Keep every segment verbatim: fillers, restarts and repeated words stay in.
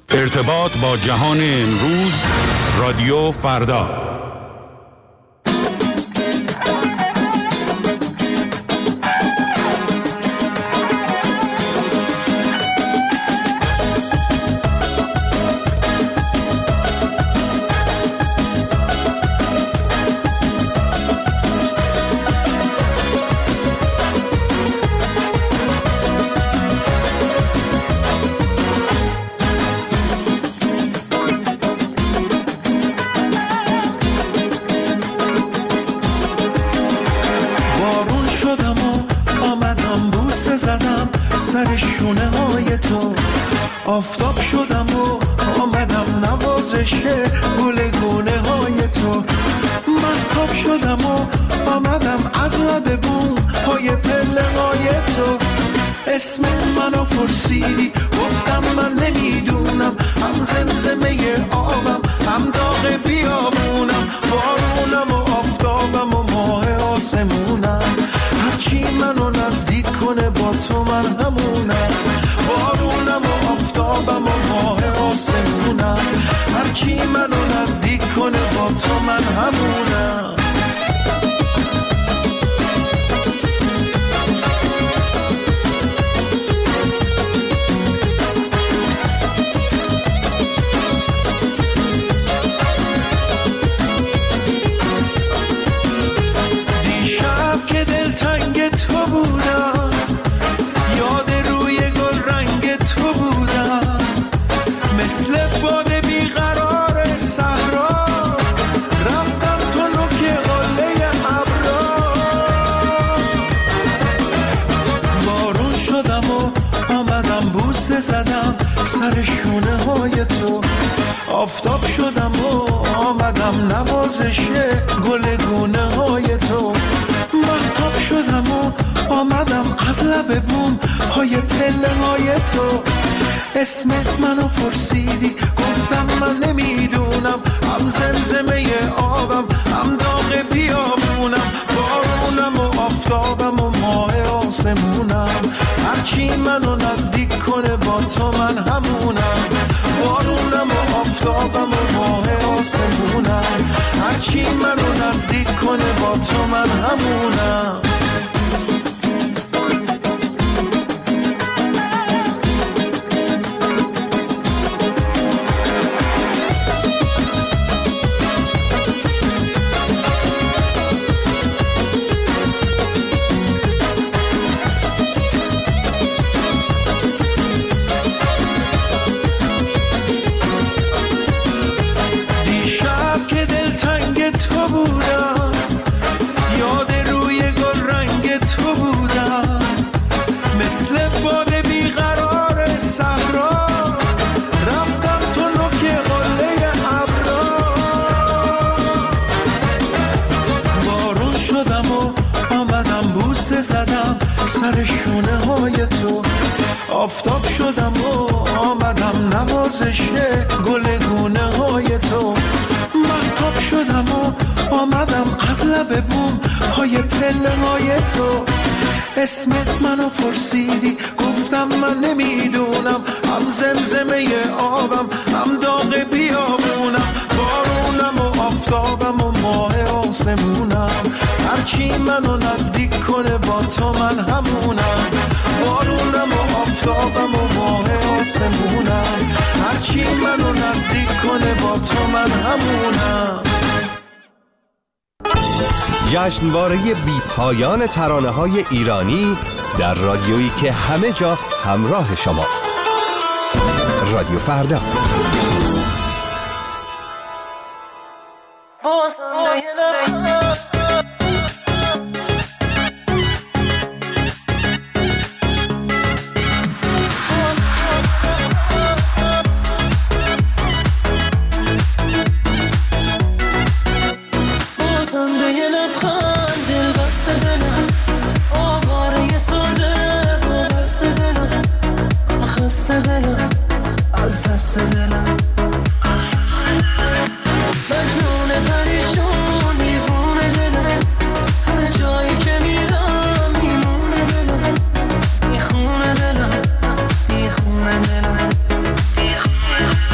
ارتباط با جهان امروز، رادیو فردا. سر شونه های تو آفتاب شدم و آمدم نوازش گل گونه های تو. من تاب شدم و آمدم از لب بوم پای پله های تو. اسم منو پرسیدی گفتم من نمیدونم، هم زمزمه آبم هم داغ بیابونم، بارونم و آفتابم و ماه آسمونم. هرچی منو نزدیک کنه با تو من همونم، بارونم و آفتابم و ماه آسمونم. هرچی منو نزدیک کنه با تو من همونم. زدم سر شونه های تو. آفتاب شدم و آمدم نوازش گل گونه های تو. مهتاب شدم و آمدم از لب بوم پای پله های تو. اسمت منو پرسیدی گفتم من نمیدونم، هم زمزمه آبم هم داغ بیابونم، بارونم و آفتابم و ماه آسمونم. هرچی منو نزدیک کنه با تو من همونم، بارونم و آفتابم و ماه آسمونم. هرچی منو نزدیک کنه با تو من همونم. زدم سر شونه های تو. آفتاب شدم و آمدم نوازش گل گونه های تو. مهتاب شدم و آمدم از لب بوم پای پله های تو. اسمت منو پرسیدی گفتم من نمیدونم، هم زمزمه آبم هم داغ بیابونم، بارونم و آفتابم و ماه آسمونم. هرچی منو نزدیک کنه با تو من همونم، بارونم و آفتابم و ماه آسمونم. هرچی منو نزدیک کنه با تو من همونم. جشنواره بی پایان ترانه‌های ایرانی در رادیویی که همه جا همراه شماست. رادیو فردا. از دست دلم مجنون پریشون دیوونه دلم، هر جایی که میرم میمونه دلم، میخونه دلم میخونه دلم.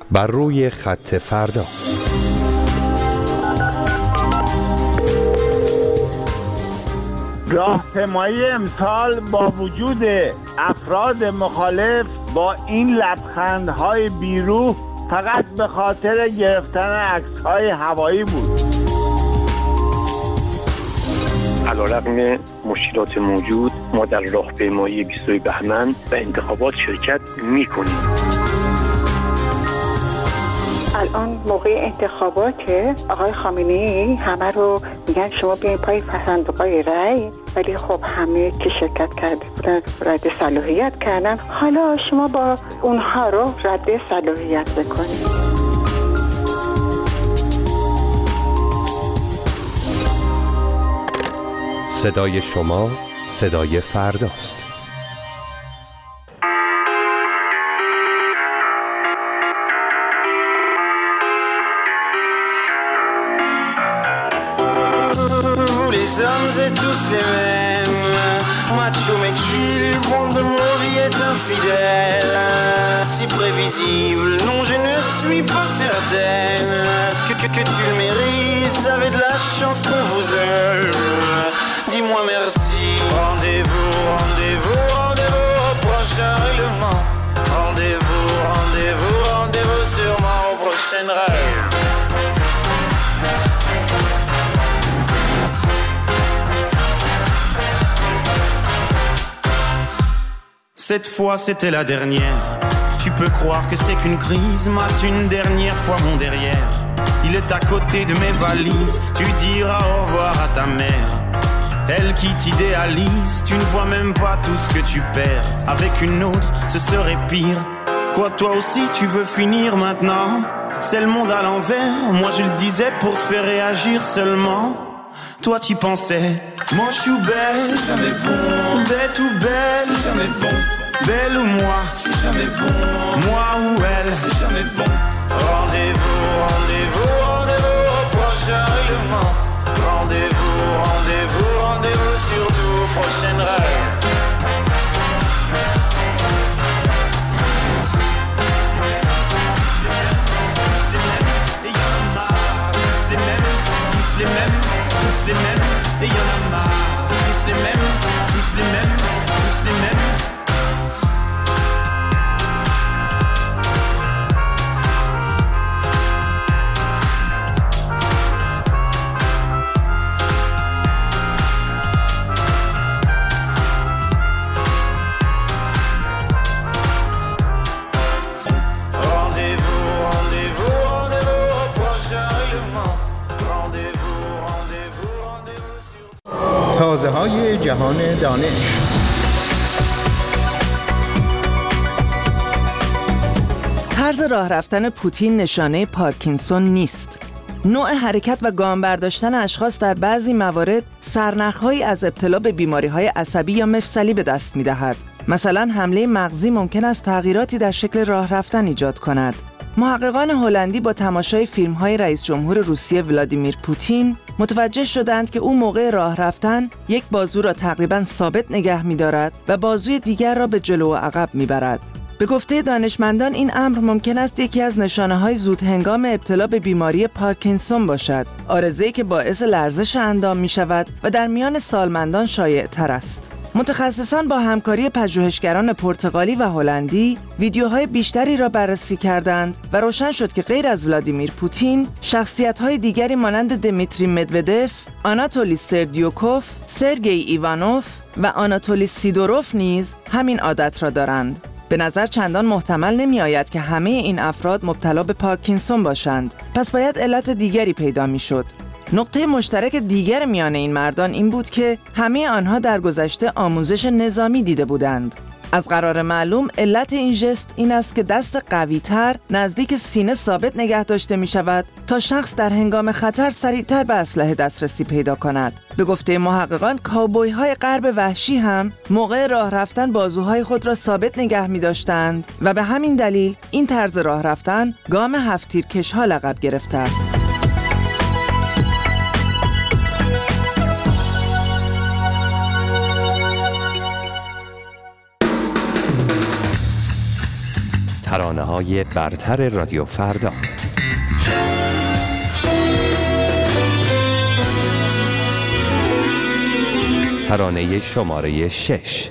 بر روی خط فردا. راهپیمایی امسال با وجود افراد مخالف با این لبخندهای بیروح فقط به خاطر گرفتن عکس‌های هوایی بود. علیرغم مشکلات موجود ما در راهپیمایی بیست و یک بهمن و انتخابات شرکت می‌کنیم. الان موقع انتخاباته، آقای خامنه‌ای همه رو میگن شما بیاین پای صندوق‌های رأی، ولی خب همه که شرکت کرده بودن رد صلاحیت کردن. حالا شما با اونها رو رد صلاحیت بکنید. صدای شما صدای فرداست. Les hommes et tous les mêmes, macho mais chill, bande de mauviettes infidèles. Si prévisible, non je ne suis pas certaine que, que, que tu le mérites, vous avez de la chance qu'on vous aime. Dis-moi merci. Rendez-vous, rendez-vous, rendez-vous au prochain règlement. Rendez-vous, rendez-vous, rendez-vous sûrement au prochain rêve. Cette fois c'était la dernière. Tu peux croire que c'est qu'une crise, mate une dernière fois mon derrière. Il est à côté de mes valises, tu diras au revoir à ta mère. Elle qui t'idéalise, tu ne vois même pas tout ce que tu perds. Avec une autre, ce serait pire. Quoi, toi aussi tu veux finir maintenant? C'est le monde à l'envers, moi je le disais pour te faire réagir seulement. Toi tu pensais, moi je suis belle, c'est jamais bon. Bête ou belle, c'est jamais bon. Belle ou moi, c'est jamais bon. Moi ou elle, c'est jamais bon. Rendez-vous, rendez-vous, rendez-vous au prochain règlement. Rendez-vous, rendez-vous, rendez-vous surtout au prochain rêve. Et y'en a marre, tous les mêmes, tous les mêmes, tous les mêmes. Et y'en a marre, tous les mêmes, tous les mêmes, tous les mêmes. تازه های جهان دانش. طرز راه رفتن پوتین نشانه پارکینسون نیست. نوع حرکت و گام برداشتن اشخاص در بعضی موارد سرنخ‌هایی از ابتلا به بیماری‌های عصبی یا مفصلی به دست می‌دهد. مثلا حمله مغزی ممکن است تغییراتی در شکل راه رفتن ایجاد کند. محققان هلندی با تماشای فیلم‌های رئیس جمهور روسیه ولادیمیر پوتین متوجه شدند که او موقع راه رفتن یک بازو را تقریباً ثابت نگه می‌دارد و بازوی دیگر را به جلو و عقب می‌برد. به گفته دانشمندان این امر ممکن است یکی از نشانه‌های زود هنگام ابتلا به بیماری پارکینسون باشد، عارضه‌ای که باعث لرزش اندام می‌شود و در میان سالمندان شایع‌تر است. متخصصان با همکاری پژوهشگران پرتغالی و هلندی ویدیوهای بیشتری را بررسی کردند و روشن شد که غیر از ولادیمیر پوتین، شخصیت‌های دیگری مانند دمیتری مدودف، آناتولی سردیوکوف، سرگئی ایوانوف و آناتولی سیدوروف نیز همین عادت را دارند. به نظر چندان محتمل نمی آید که همه این افراد مبتلا به پارکینسون باشند، پس باید علت دیگری پیدا می شد. نقطه مشترک دیگر میان این مردان این بود که همه آنها در گذشته آموزش نظامی دیده بودند. از قرار معلوم علت این ژست این است که دست قوی‌تر نزدیک سینه ثابت نگه داشته می شود تا شخص در هنگام خطر سریعتر به اسلحه دسترسی پیدا کند. به گفته محققان کاوبوی های غرب وحشی هم موقع راه رفتن بازوهای خود را ثابت نگه می داشتند و به همین دلیل این طرز راه رفتن گام هفت تیرکش ها لقب گرفته است. ترانه‌های برتر رادیو فردا. ترانه شماره شش.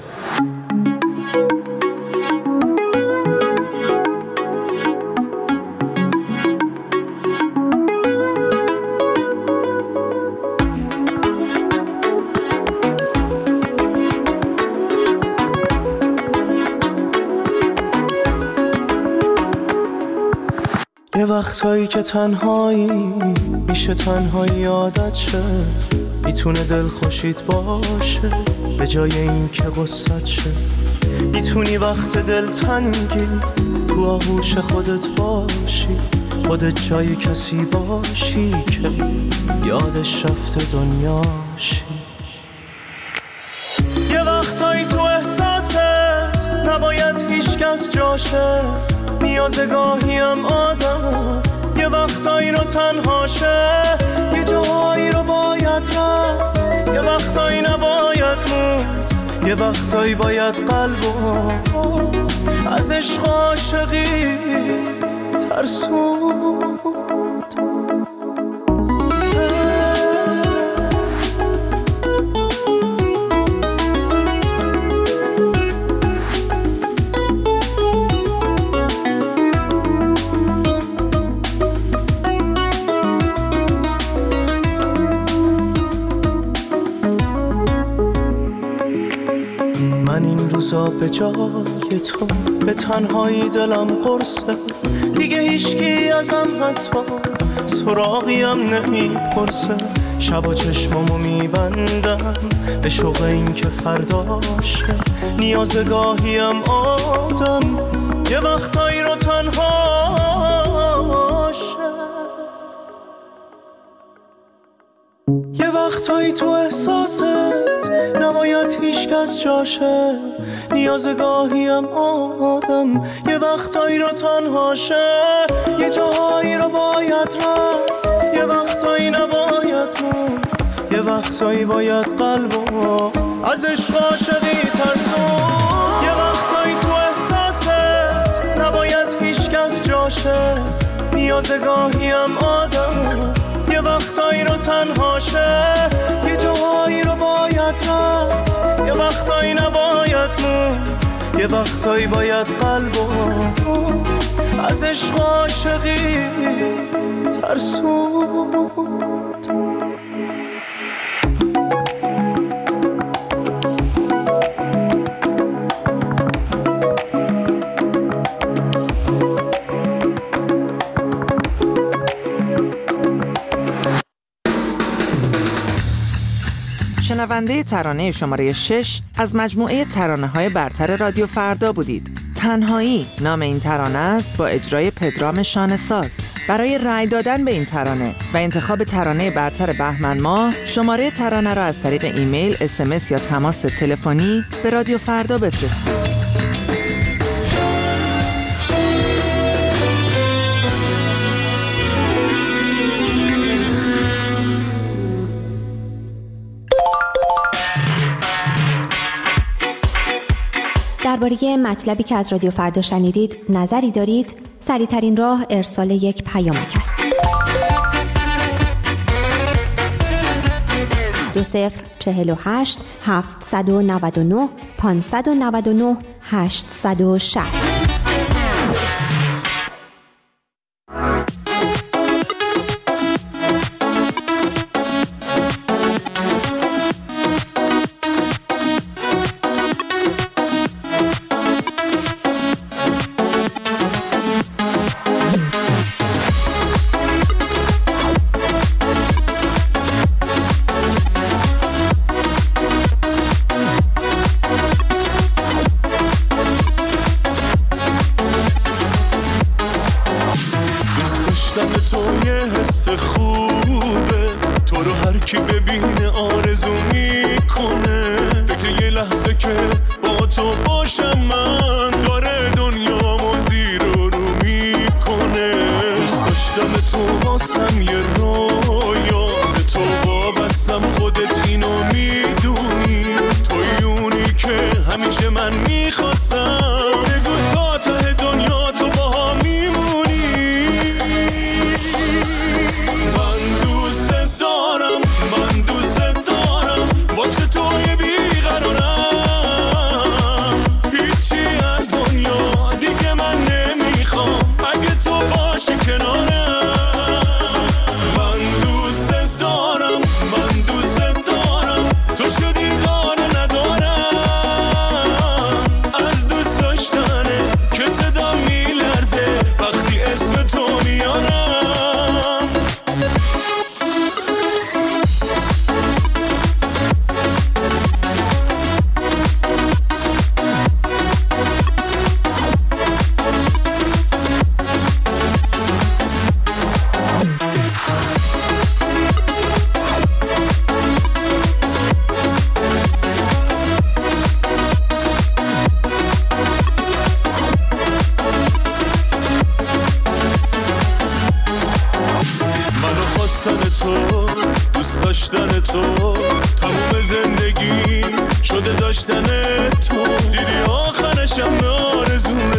یه وقتایی که تنهایی میشه تنهایی عادت شه، میتونه دل خوشید باشه به جای این که غصت شه. میتونی وقت دل تنگی تو آغوش خودت باشی، خودت جای کسی باشی که یادش رفته دنیاشی. یه وقتایی تو احساست نباید هیچ کس جاشه، نیازه گاهیم آدم یه وقتایی رو تنهاشه، یه جاهایی رو باید رفت، یه وقتایی نباید موند، یه وقتایی باید قلبو از عشق عاشقی ترسوند. به جای تو به تنهایی دلم قرصه، دیگه هیچکی ازم حتی سراغیم نمیپرسه. شبا چشمامو میبندم به شوق این که فرداشه، نیاز گاهیم آدم یه وقتایی رو تنهاشه. یه وقتایی تو احساست نباید هیچ کس جاشه، نیاز گاهیم آدم یه وقتایی رو تنهاشه، یه جاهایی رو باید رفت، یه وقتایی نباید موند، یه وقتایی باید قلبو از عشق عاشقی ترسون. یه وقتایی تو احساست نباید هیچ کس جاشه، نیاز گاهیم آدم یه وقتایی رو تنهاشه، یه جاهایی رو باید رفت، یه وقتایی نباید موند، یه وقتایی باید قلبو از عشق عاشقی ترسوند. شنونده ترانه شماره شش از مجموعه ترانه‌های برتر رادیو فردا بودید. تنهایی نام این ترانه است با اجرای پدرام شانه‌ساز. برای رأی دادن به این ترانه و انتخاب ترانه برتر بهمن ماه، شماره ترانه را از طریق ایمیل، اس ام اس یا تماس تلفنی به رادیو فردا بفرستید. درباره مطلبی که از رادیو فردا شنیدید نظری دارید؟ سریع‌ترین راه ارسال یک پیامک است. دو صفر چهل و هشت هفتصد و نود و نه پانصد و نود و نه هشتصد و شصت.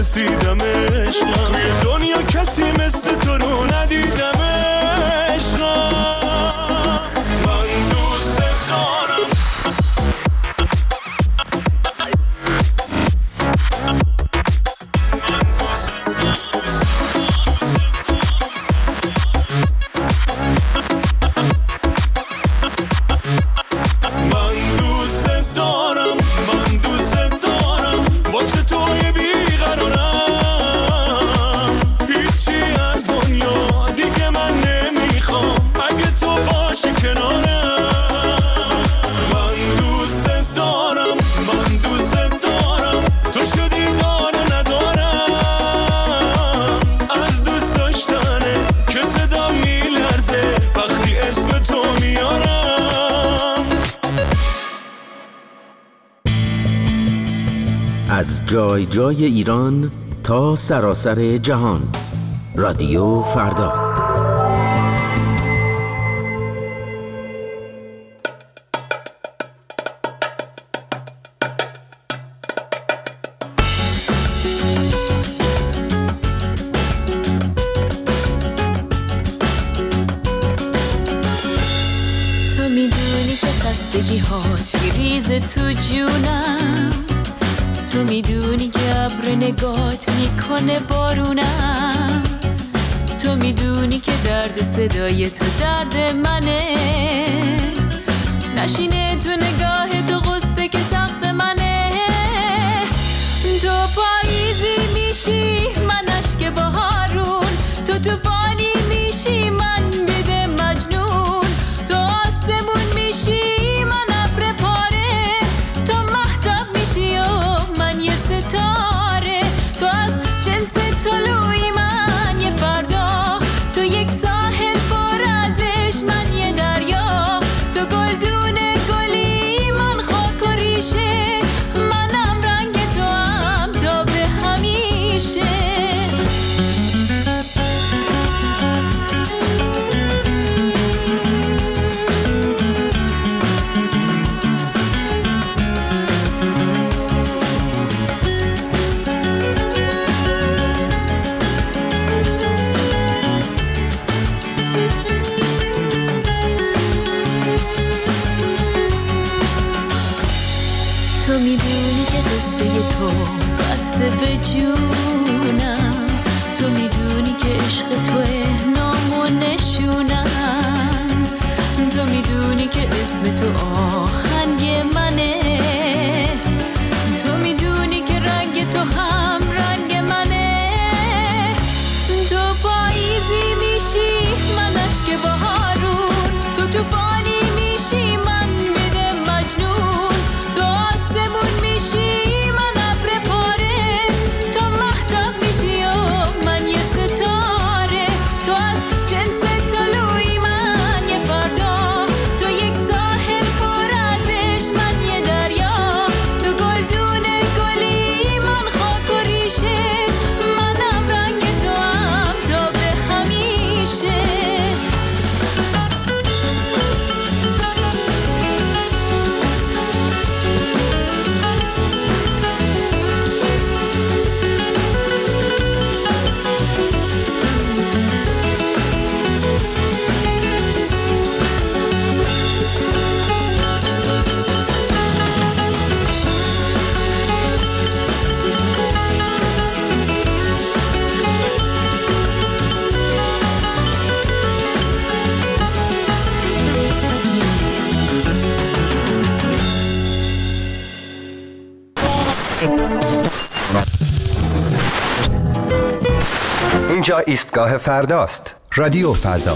ترسیدم عشقم، توی دنیا کسی مثل تو رو ندیدم عشقم. من دوست دارم از جای جای ایران تا سراسر جهان. رادیو فردا. تو میدونی که خستگی هات میریزه تو جونم، تو میدونی که ابر نگات میکنه بارونم، تو میدونی که درد صدای تو درد منه، نشینه تو نگاه تو غصه که سخت منه. تو پاییزی میشی من اشک بهارون، تو طوفانی میشی من بده مجنون، تو آسمون میشی من ابر پاره، تو مهتاب میشی و من یه ستاره، تو از جنس طلوعی من یه فردا، تو یک ساحل پر ازش من یه دریا، تو گلدون گلی من خاک و ریشه، منم رنگ تو هم تا به همیشه. تو میدونی که قصه تو بسته به جونم، تو میدونی که عشق توه نام و نشونم، تو میدونی که اسم تو آهنگ منه، تو میدونی که رنگ تو هم رنگ منه، تو پاییزی میشی من اشک بهارون، تو طوفانی میشی من بده مجنون، تو آسمون میشی من ابر پاره، تو مهتاب میشی و من یه ستاره، تو از جنس طلوعی من یه فردا، تو یک ساحل پر ازش من یه دریا، تو گلدون گلی من خاک و ریشه، منم رنگ تو هم تا به همیشه. اینجا ایستگاه فرداست. رادیو فردا.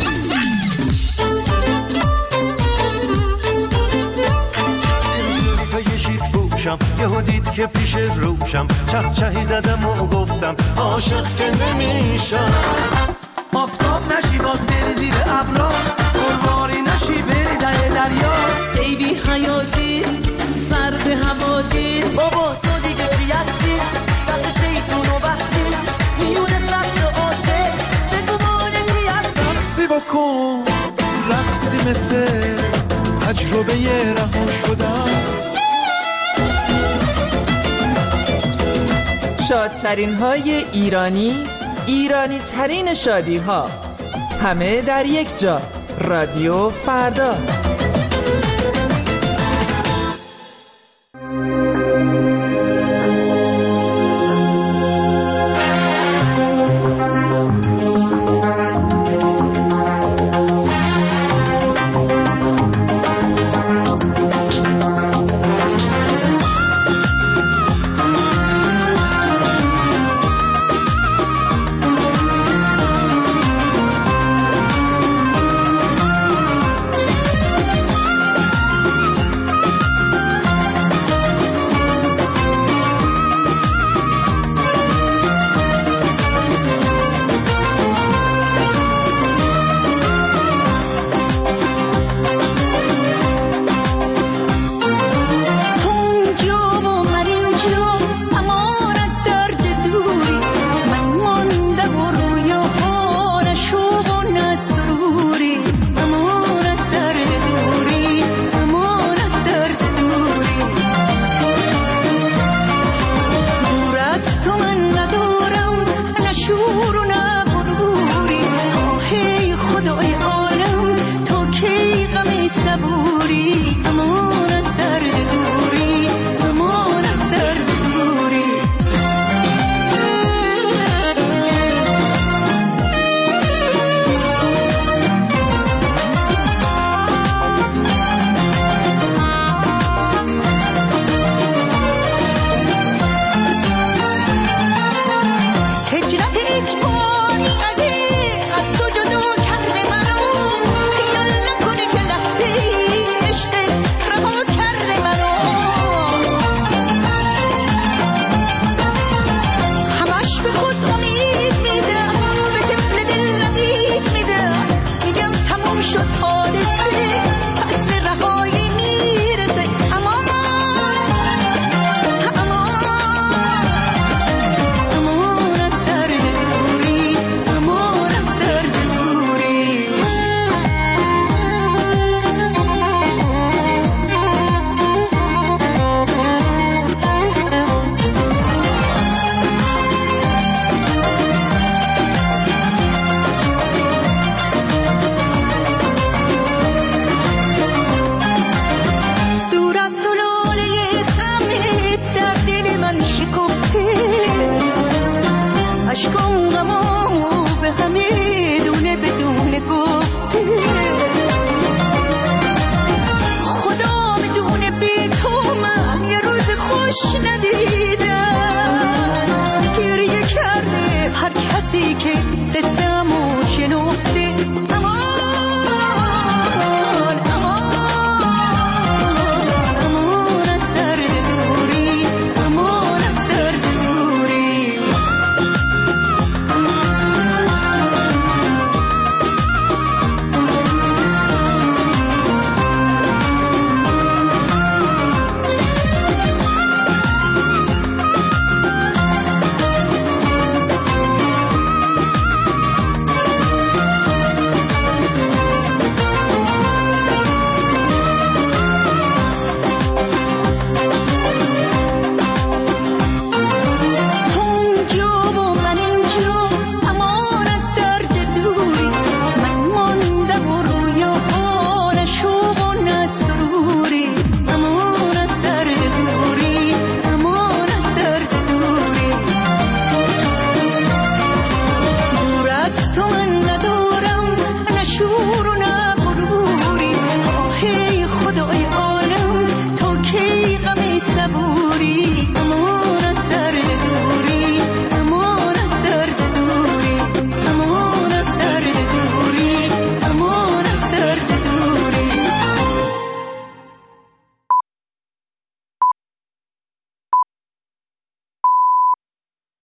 یهو دید که پیش روشم، چه چهی زدم و گفتم عاشق که نمیشم. آفتاب نشی باز بری زیر ابرا، قرواری نشی بری در دریا. ای بی حیاتی سر به هوا دیر، بابا تو دیگه چی هستی؟ دست شیطونو بستی میونه سطر عاشق، بگو مانه کی هستم. رقصی بکن رقصی مثل تجربه رها شدم، شادترین های ایرانی، ایرانی ترین شادی ها، همه در یک جا. رادیو فردا. ندیدم گریه کرده هر کسی که